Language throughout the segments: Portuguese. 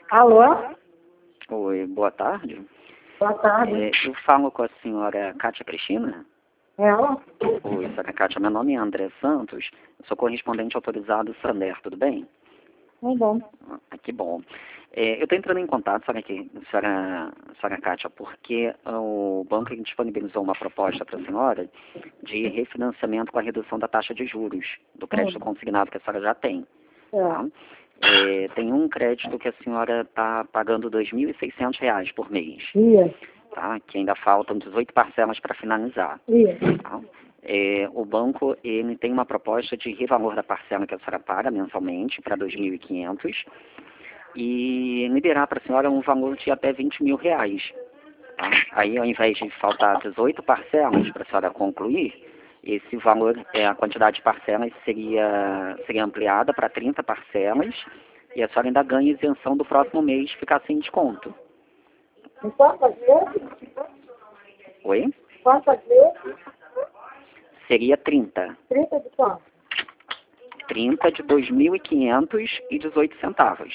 Alô? Oi, boa tarde. Boa tarde. Eu falo com a senhora Kátia Cristina. Ela? Oi, senhora Kátia, meu nome é André Santos, eu sou correspondente autorizado Sander, tudo bem? Muito bom. Que bom. Eu estou entrando em contato, senhora Kátia, porque o banco disponibilizou uma proposta para a senhora de refinanciamento com a redução da taxa de juros do crédito consignado que a senhora já tem. Tá? Tem um crédito que a senhora está pagando R$ 2.600 por mês. Tá? Que ainda faltam 18 parcelas para finalizar. Tá? O banco ele tem uma proposta de revalor da parcela que a senhora paga mensalmente para 2.500 e liberar para a senhora um valor de até R$ 20.000. Tá? Aí, ao invés de faltar 18 parcelas para a senhora concluir, esse valor, a quantidade de parcelas seria ampliada para 30 parcelas e a senhora ainda ganha isenção do próximo mês ficar sem desconto. E quantas vezes? Oi? Quantas vezes? Seria 30. 30 de quanto? 30 de 2.500 e 18 centavos.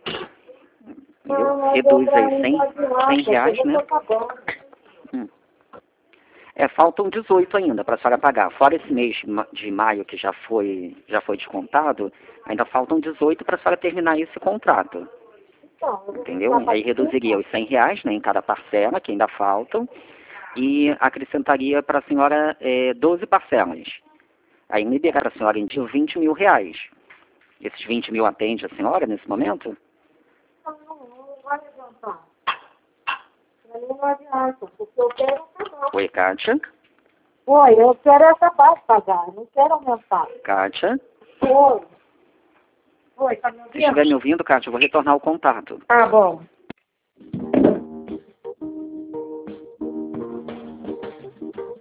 Não, Reduz aí R$ 100, né? Faltam 18 ainda para a senhora pagar. Fora esse mês de maio que já foi descontado, ainda faltam 18 para a senhora terminar esse contrato. Entendeu? Aí reduziria os R$ 100, né, em cada parcela, que ainda faltam, e acrescentaria para a senhora 12 parcelas. Aí liberar para a senhora em dia R$ 20.000. Esses 20.000 atende a senhora nesse momento? Não vai adiantar. Não adianta, porque eu quero acabar. Oi, Kátia? Oi, eu quero acabar de pagar, não quero aumentar. Kátia? Oi. Oi, tá me ouvindo? Se estiver me ouvindo, Kátia, eu vou retornar o contato. Tá bom.